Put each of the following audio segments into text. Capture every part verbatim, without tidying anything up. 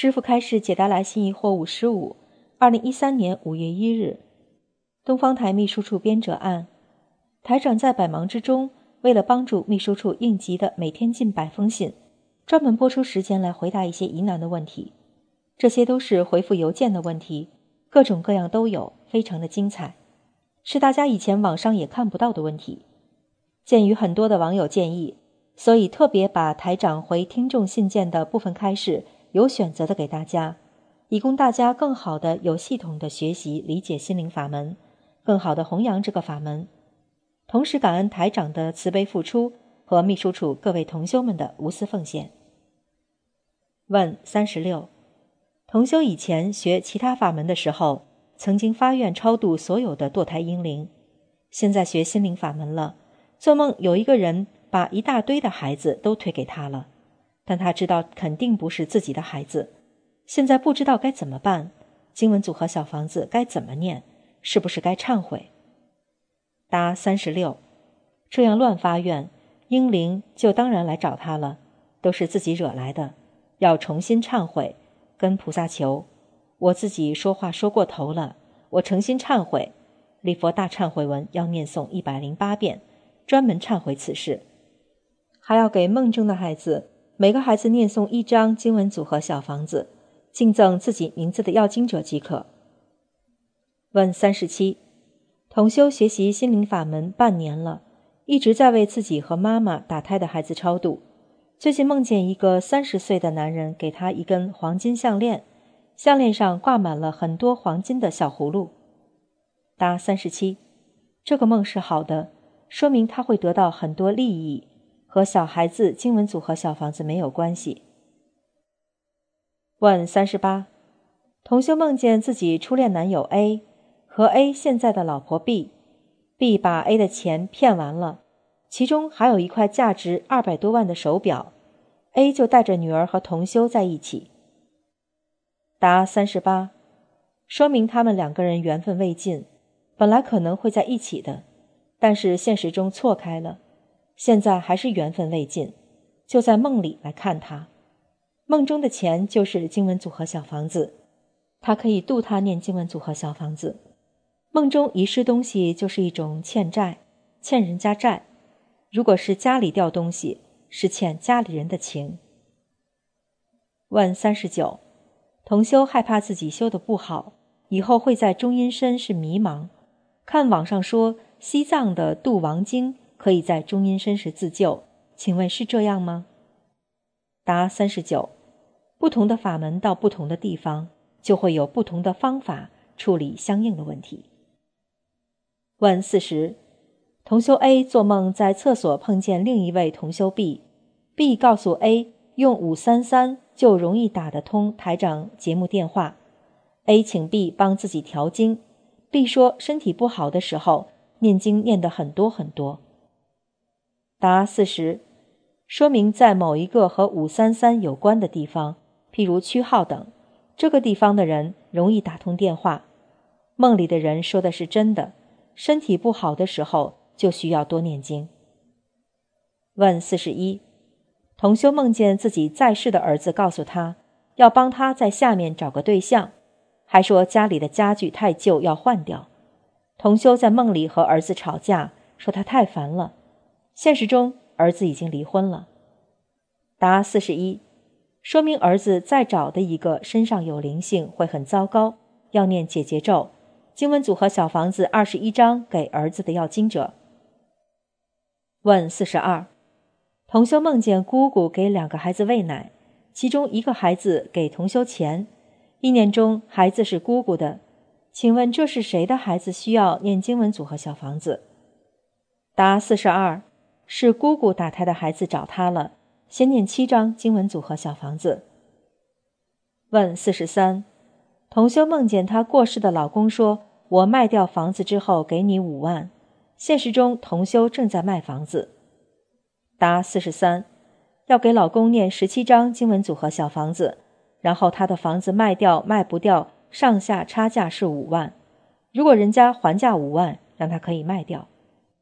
师父开示解答来信疑惑五十五，二零一三年五月一日。东方台秘书处编者按，台长在百忙之中，为了帮助秘书处应急的每天近百封信，专门拨出时间来回答一些疑难的问题。这些都是回复邮件的问题，各种各样都有，非常的精彩，是大家以前网上也看不到的问题。鉴于很多的网友建议，所以特别把台长回听众信件的部分开示有选择的给大家，以供大家更好的有系统的学习理解心灵法门，更好的弘扬这个法门。同时感恩台长的慈悲付出和秘书处各位同修们的无私奉献。问三十六，同修以前学其他法门的时候，曾经发愿超度所有的堕胎婴灵，现在学心灵法门了，做梦有一个人把一大堆的孩子都推给他了，但他知道肯定不是自己的孩子，现在不知道该怎么办，经文组合小房子该怎么念，是不是该忏悔？答三十六，这样乱发愿，婴灵就当然来找他了，都是自己惹来的，要重新忏悔，跟菩萨求，我自己说话说过头了，我诚心忏悔，礼佛大忏悔文要念诵一百零八遍，专门忏悔此事。还要给梦中的孩子，每个孩子念诵一张经文组合小房子，敬赠自己名字的要经者即可。问三十七，同修学习心灵法门半年了，一直在为自己和妈妈打胎的孩子超度。最近梦见一个三十岁的男人给他一根黄金项链，项链上挂满了很多黄金的小葫芦。答三十七，这个梦是好的，说明他会得到很多利益，和小孩子经文组合小房子没有关系。问三十八，同修梦见自己初恋男友 A 和 A 现在的老婆 B，B 把 A 的钱骗完了，其中还有一块价值二百多万的手表， A 就带着女儿和同修在一起。答三十八，说明他们两个人缘分未尽，本来可能会在一起的，但是现实中错开了，现在还是缘分未尽，就在梦里来看他。梦中的钱就是经文组合小房子，他可以度他念经文组合小房子。梦中遗失东西就是一种欠债，欠人家债，如果是家里掉东西，是欠家里人的情。问三十九，同修害怕自己修得不好，以后会在中阴身是迷茫，看网上说西藏的度亡经可以在中阴身时自救，请问是这样吗？答三十九，不同的法门到不同的地方，就会有不同的方法处理相应的问题。问四十，同修 A 做梦在厕所碰见另一位同修 B，B 告诉 A 用五三三就容易打得通台长节目电话， A 请 B 帮自己调经， B 说身体不好的时候念经念得很多很多。答四十，说明在某一个和五三三有关的地方，譬如区号等，这个地方的人容易打通电话。梦里的人说的是真的，身体不好的时候就需要多念经。问四十一，同修梦见自己在世的儿子告诉他，要帮他在下面找个对象，还说家里的家具太旧要换掉。同修在梦里和儿子吵架，说他太烦了，现实中儿子已经离婚了。答四十一，说明儿子再找的一个身上有灵性会很糟糕，要念解结咒，经文组合小房子二十一章给儿子的要经者。问四十二，同修梦见姑姑给两个孩子喂奶，其中一个孩子给同修钱，意念中孩子是姑姑的，请问这是谁的孩子需要念经文组合小房子？答四十二，是姑姑打胎的孩子找他了，先念七章经文组合小房子。问四十三，同修梦见她过世的老公说，我卖掉房子之后给你五万，现实中同修正在卖房子。答四十三，要给老公念十七章经文组合小房子，然后他的房子卖掉卖不掉，上下差价是五万，如果人家还价五万，让他可以卖掉。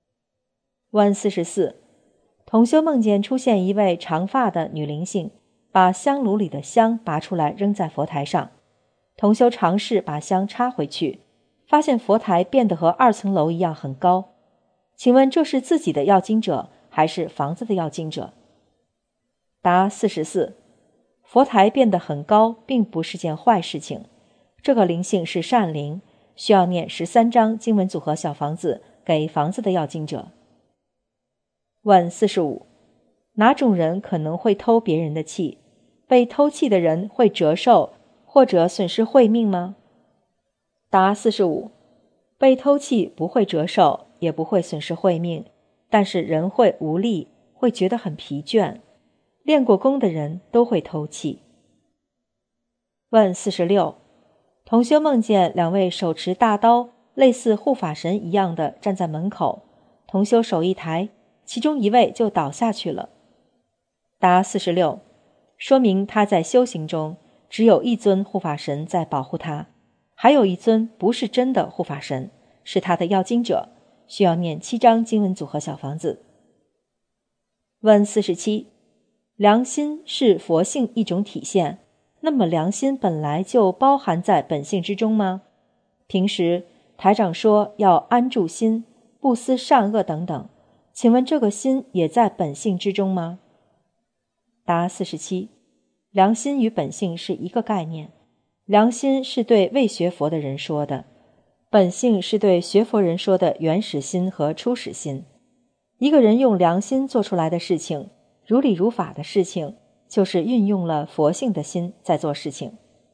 问四十四，同修梦见出现一位长发的女灵性，把把香炉里的香拔出来扔在佛台上。同修尝试把香插回去，发现佛台变得和二层楼一样很高。请问这是自己的要经者还是房子的要经者？答四十四。佛台变得很高并不是件坏事情，这个灵性是善灵，需要念十三章经文组合小房子给房子的要经者。问四十五。哪种人可能会偷别人的气？被偷气的人会折寿或者损失慧命吗？答四十五。被偷气不会折寿，也不会损失慧命，但是人会无力，会觉得很疲倦。练过功的人都会偷气。问四十六。同修梦见两位手持大刀，类似护法神一样的站在门口，同修手一抬，其中一位就倒下去了。答四十六。说明他在修行中只有一尊护法神在保护他，还有一尊不是真的护法神，是他的要经者，需要念七章经文组合小房子。问四十七。良心是佛性一种体现，那么良心本来就包含在本性之中吗？平时台长说要安住心，不思善恶等等，请问这个心也在本性之中吗？答四十七。良心与本性是一个概念，良心是对未学佛的人说的，本性是对学佛人说的原始心和初始心。一个人用良心做出来的事情，如理如法的事情，就是运用了佛性的心在做事情。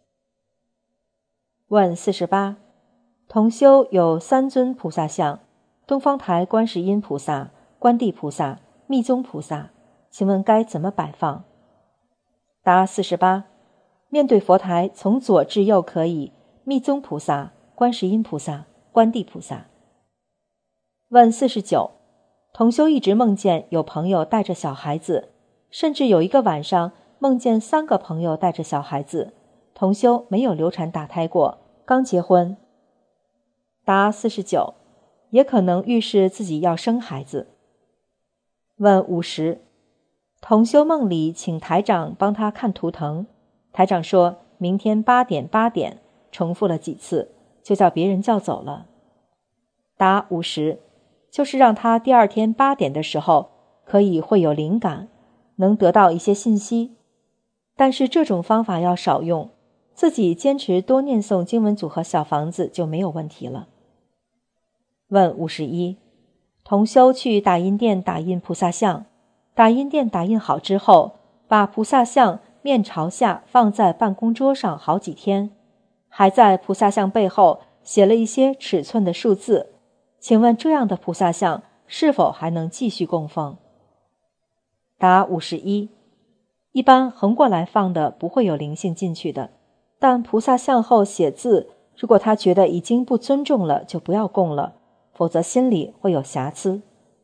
问四十八。同修有三尊菩萨像，东方台观世音菩萨、观地菩萨、密宗菩萨，请问该怎么摆放？答四十八。面对佛台，从左至右可以密宗菩萨、观世音菩萨、观地菩萨。问四十九。同修一直梦见有朋友带着小孩子，甚至有一个晚上梦见三个朋友带着小孩子，同修没有流产打胎过，刚结婚。答四十九。也可能预示自己要生孩子。问五十。同修梦里请台长帮他看图腾，台长说明天八点八点，重复了几次，就叫别人叫走了。答五十。就是让他第二天八点的时候可以会有灵感，能得到一些信息，但是这种方法要少用，自己坚持多念诵经文组合小房子就没有问题了。问五十一。同修去打印店打印菩萨像，打印店打印好之后，把菩萨像面朝下放在办公桌上好几天，还在菩萨像背后写了一些尺寸的数字，请问这样的菩萨像是否还能继续供奉？答五十一。一般横过来放的不会有灵性进去的，但菩萨像后写字，如果他觉得已经不尊重了，就不要供了，否则心里会有瑕疵。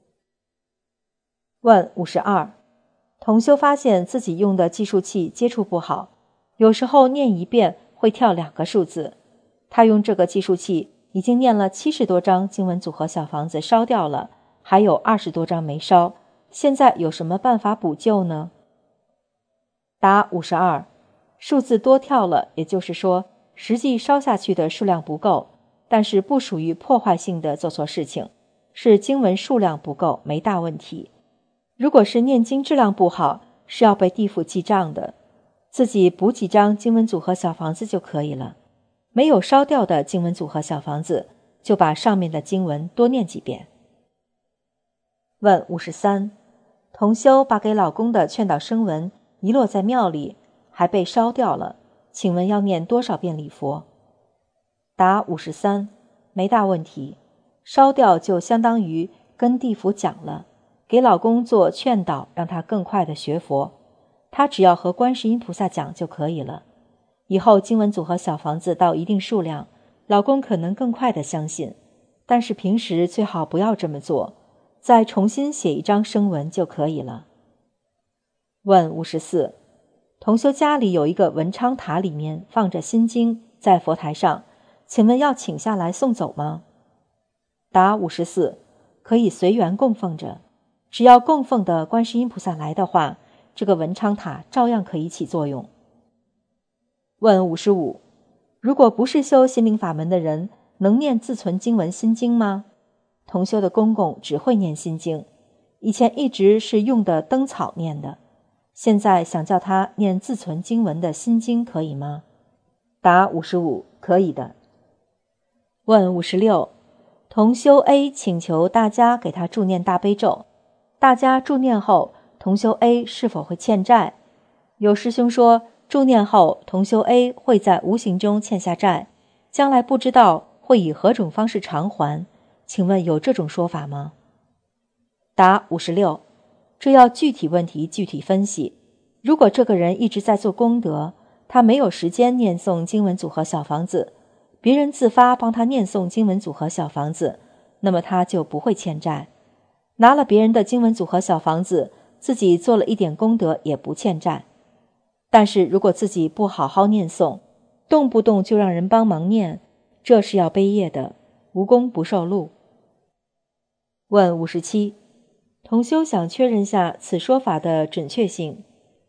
问五十二。同修发现自己用的计数器接触不好，有时候念一遍会跳两个数字，他用这个计数器已经念了七十多张经文组合小房子烧掉了，还有二十多张没烧，现在有什么办法补救呢？答五十二。数字多跳了，也就是说实际烧下去的数量不够，但是不属于破坏性的做错事情，是经文数量不够，没大问题。如果是念经质量不好，是要被地府记账的，自己补几张经文组合小房子就可以了。没有烧掉的经文组合小房子，就把上面的经文多念几遍。问五十三。同修把给老公的劝导声文遗落在庙里，还被烧掉了，请问要念多少遍礼佛？答五十三。没大问题，烧掉就相当于跟地府讲了，给老公做劝导，让他更快的学佛，他只要和观世音菩萨讲就可以了。以后经文组合小房子到一定数量，老公可能更快的相信，但是平时最好不要这么做，再重新写一张声文就可以了。问五十四。同修家里有一个文昌塔，里面放着心经在佛台上，请问要请下来送走吗？答五十四。可以随缘供奉着，只要供奉的观世音菩萨来的话， 这个文昌塔照样可以起作用。问五十五，如果不是修心灵法门的人，能念自存经文心经吗？同修的公公只会念心经，以前一直是用的灯草念的，现在想叫他念自存经文的心经可以吗？答五十五，可以的。问五十六，同修 A 请求大家给他助念大悲咒，大家助念后，同修 A 是否会欠债？有师兄说，助念后，同修 A 会在无形中欠下债，将来不知道会以何种方式偿还，请问有这种说法吗？答五十六，这要具体问题具体分析。如果这个人一直在做功德，他没有时间念诵经文组合小房子，别人自发帮他念诵经文组合小房子，那么他就不会欠债。拿了别人的经文组合小房子，自己做了一点功德也不欠债。但是如果自己不好好念诵，动不动就让人帮忙念，这是要背业的，无功不受禄。问五十七，同修想确认下此说法的准确性。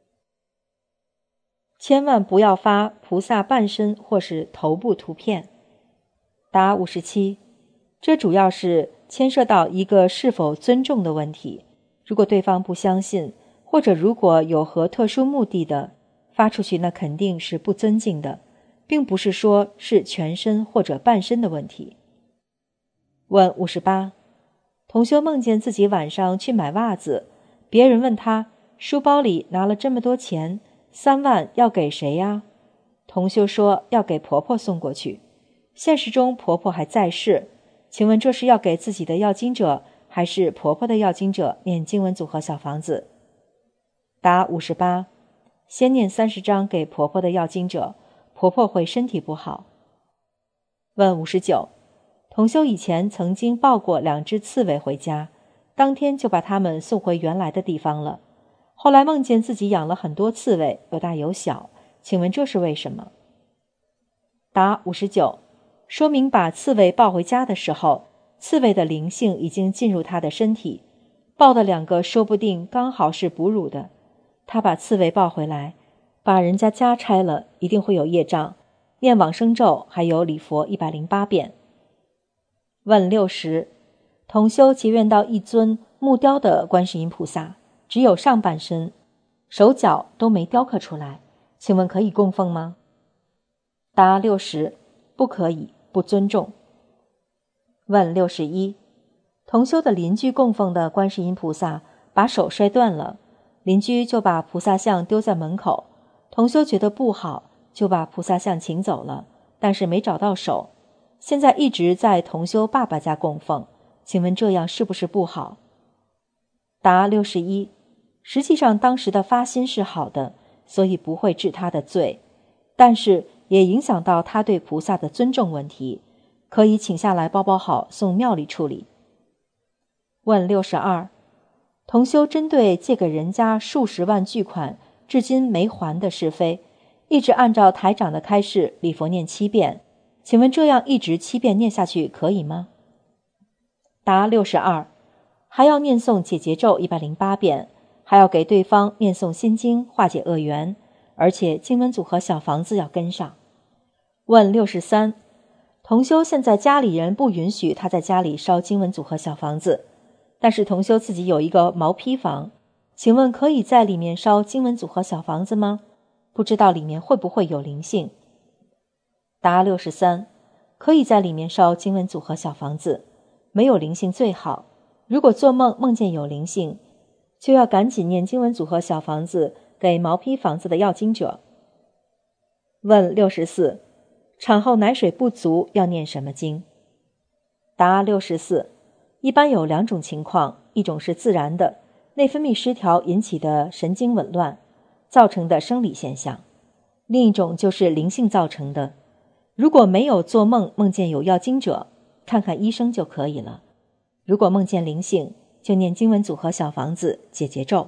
千万不要发菩萨半身或是头部图片。答五十七，这主要是牵涉到一个是否尊重的问题。如果对方不相信，或者如果有何特殊目的的，发出去那肯定是不尊敬的，并不是说是全身或者半身的问题。问五十八，同修梦见自己晚上去买袜子，别人问他书包里拿了这么多钱，三万要给谁呀？同修说要给婆婆送过去。现实中婆婆还在世，请问这是要给自己的要经者，还是婆婆的要经者念经文组合小房子？答五十八，先念三十章给婆婆的要经者，婆婆会身体不好。问五十九，同修以前曾经抱过两只刺猬回家，当天就把它们送回原来的地方了。后来梦见自己养了很多刺猬，有大有小，请问这是为什么？答五十九，说明把刺猬抱回家的时候，刺猬的灵性已经进入他的身体，抱的两个说不定刚好是哺乳的，他把刺猬抱回来，把人家家拆了，一定会有业障，念往生咒还有礼佛一百零八遍。问六十，同修结缘到一尊木雕的观世音菩萨，只有上半身，手脚都没雕刻出来，请问可以供奉吗？答六十，不可以，不尊重。问六十一，同修的邻居供奉的观世音菩萨把手摔断了，邻居就把菩萨像丢在门口，同修觉得不好，就把菩萨像请走了，但是没找到手，现在一直在同修爸爸家供奉，请问这样是不是不好？答六十一，实际上当时的发心是好的，所以不会治他的罪，但是也影响到他对菩萨的尊重问题，可以请下来包包好送庙里处理。问六十二，同修针对借给人家数十万巨款至今没还的是非，一直按照台长的开示礼佛念七遍，请问这样一直七遍念下去可以吗？答六十二，还要念诵解结咒一百零八遍，还要给对方念诵心经化解恶缘，而且经文组合小房子要跟上。问六十三，同修现在家里人不允许他在家里烧经文组合小房子，但是同修自己有一个毛坯房，请问可以在里面烧经文组合小房子吗？不知道里面会不会有灵性？答六十三，可以在里面烧经文组合小房子，没有灵性最好，如果做梦梦见有灵性，就要赶紧念经文组合小房子给毛坯房子的要经者。问六十四，产后奶水不足要念什么经？答六十四，一般有两种情况，一种是自然的，内分泌失调引起的神经紊乱造成的生理现象，另一种就是灵性造成的。如果没有做梦梦见有要经者，看看医生就可以了。如果梦见灵性，就念经文组合小房子解结咒。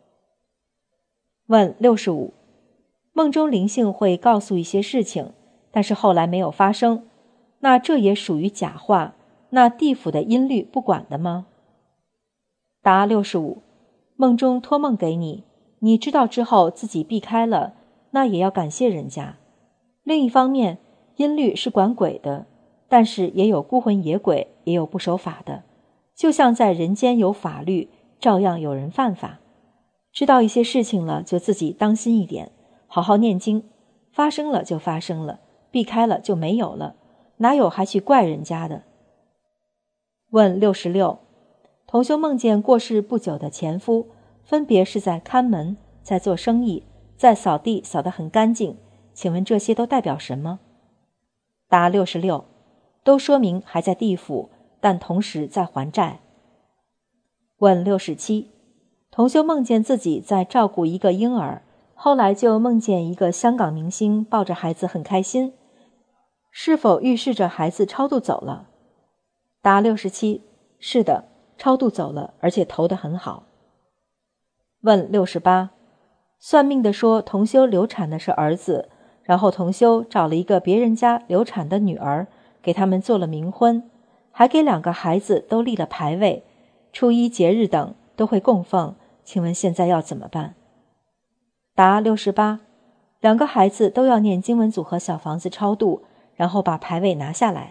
问六十五，梦中灵性会告诉一些事情，但是后来没有发生，那这也属于假话，那地府的音律不管的吗？答六十五，梦中托梦给你， 你知道之后自己避开了，那也要感谢人家。另一方面，阴律是管鬼的，但是也有孤魂野鬼，也有不守法的，就像在人间有法律，照样有人犯法。知道一些事情了，就自己当心一点，好好念经，发生了就发生了，避开了就没有了，哪有还去怪人家的？问六十六，同修梦见过世不久的前夫，分别是在看门，在做生意，在扫地扫得很干净，请问这些都代表什么？答六十六，都说明还在地府，但同时在还债。问六十七，同修梦见自己在照顾一个婴儿，后来就梦见一个香港明星抱着孩子很开心，是否预示着孩子超度走了？答六十七，是的，超度走了，而且投得很好。问六十八，算命的说同修流产的是儿子，然后同修找了一个别人家流产的女儿，给他们做了冥婚，还给两个孩子都立了牌位，初一节日等都会供奉，请问现在要怎么办？答六十八，两个孩子都要念经文组合小房子超度，然后把牌位拿下来。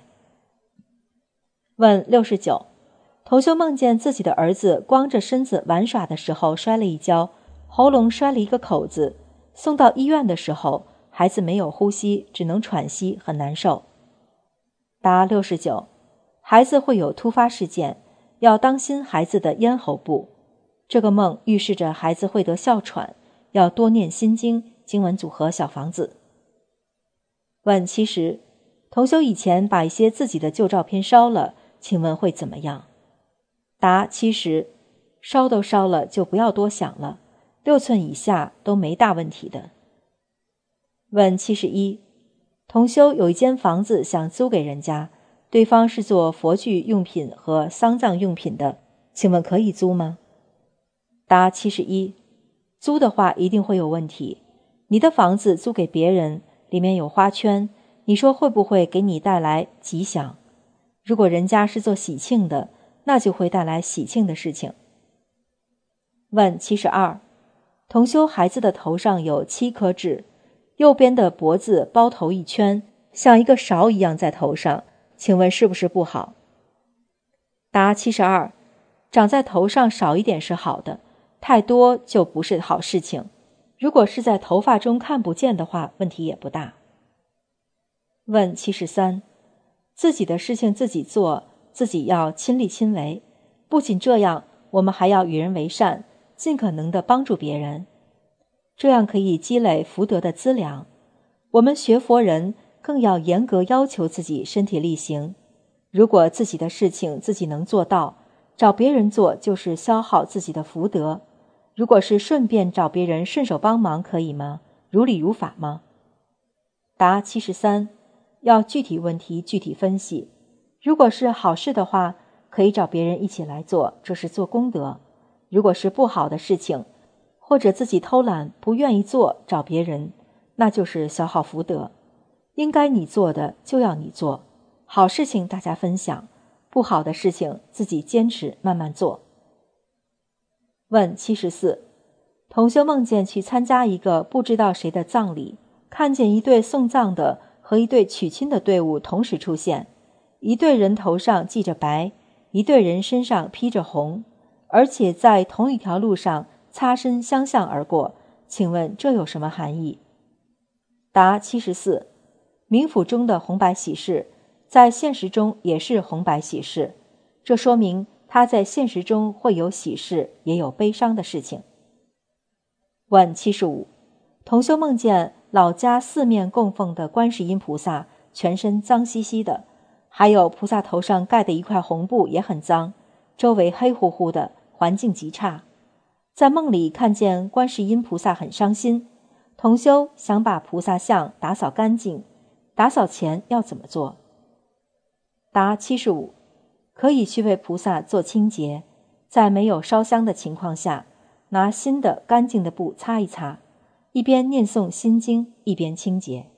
问六十九，同修梦见自己的儿子光着身子玩耍的时候摔了一跤，喉咙摔了一个口子，送到医院的时候，孩子没有呼吸，只能喘息，很难受。答六十九，孩子会有突发事件，要当心孩子的咽喉部。这个梦预示着孩子会得哮喘，要多念心经、经文组合小房子。问七十，同修以前把一些自己的旧照片烧了，请问会怎么样？答七十，烧都烧了，就不要多想了，六寸以下都没大问题的。问七十一，同修有一间房子想租给人家，对方是做佛具用品和丧葬用品的，请问可以租吗？答七十一，租的话一定会有问题。你的房子租给别人，里面有花圈，你说会不会给你带来吉祥？如果人家是做喜庆的，那就会带来喜庆的事情。问七十二，同修孩子的头上有七颗痣，右边的脖子包头一圈，像一个勺一样在头上，请问是不是不好？答七十二，长在头上少一点是好的，太多就不是好事情。如果是在头发中看不见的话，问题也不大。问七十三，自己的事情自己做，自己要亲力亲为。不仅这样，我们还要与人为善，尽可能的帮助别人，这样可以积累福德的资粮。我们学佛人更要严格要求自己身体力行。如果自己的事情自己能做到，找别人做就是消耗自己的福德。如果是顺便找别人顺手帮忙，可以吗？如理如法吗？答七十三，要具体问题具体分析。如果是好事的话，可以找别人一起来做，这是做功德。如果是不好的事情，或者自己偷懒不愿意做，找别人，那就是消耗福德。应该你做的就要你做，好事情大家分享，不好的事情自己坚持慢慢做。问七十四，同修梦见去参加一个不知道谁的葬礼，看见一对送葬的和一对娶亲的队伍同时出现，一队人头上系着白，一队人身上披着红，而且在同一条路上擦身相向而过，请问这有什么含义？答七十四，冥府中的红白喜事，在现实中也是红白喜事，这说明他在现实中会有喜事，也有悲伤的事情。问七十五，同修梦见老家四面供奉的观世音菩萨全身脏兮兮的，还有菩萨头上盖的一块红布也很脏，周围黑乎乎的，环境极差。在梦里看见观世音菩萨很伤心，同修想把菩萨像打扫干净，打扫前要怎么做？答七十五，可以去为菩萨做清洁，在没有烧香的情况下，拿新的干净的布擦一擦，一边念诵心经，一边清洁。